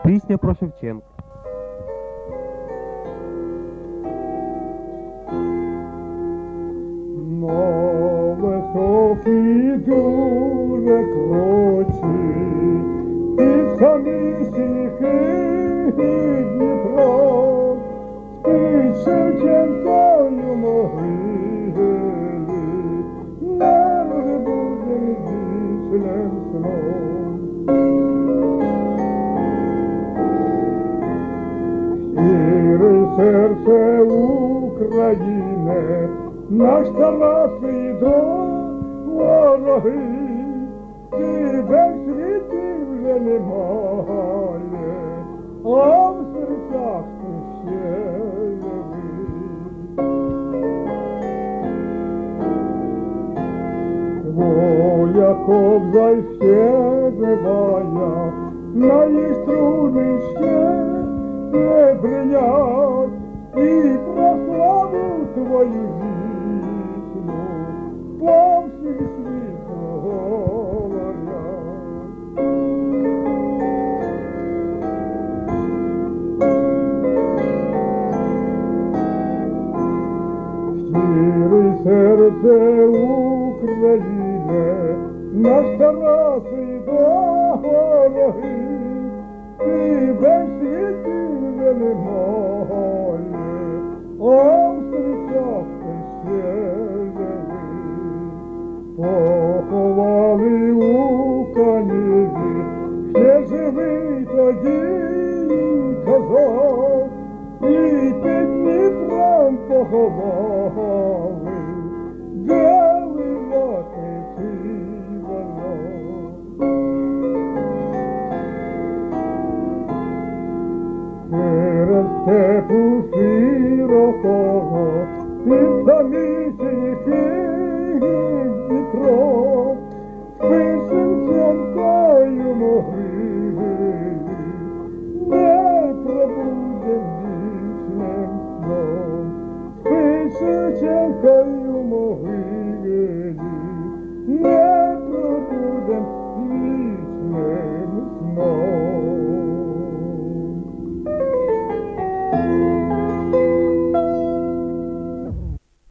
Пісня про Шевченка. На високій дуже кручі під самісіньки Дніпро спить Шевченкою могилі, не розбудений вічним сном. Щире серце України, наш Тарас і до вороги, тебе в світі вже немає, а в серцях ти ще живий. Твоя кобза ще живая, на їх струни ще не бринять, і прославив твою вічну, по всіх світ говорять. Щирий серце України, наш Тарас і дороги, тебе в світі вже немає, а в серцях ти ще живий. Поховали у Каніві, ще живий тоді казав, і під Дніпром поховали, де лилати сивано. Через степу широкого, під самісіньки Дніпро, спить Шевченкою могилі, не пробуде вічним сном. Спить Шевченкою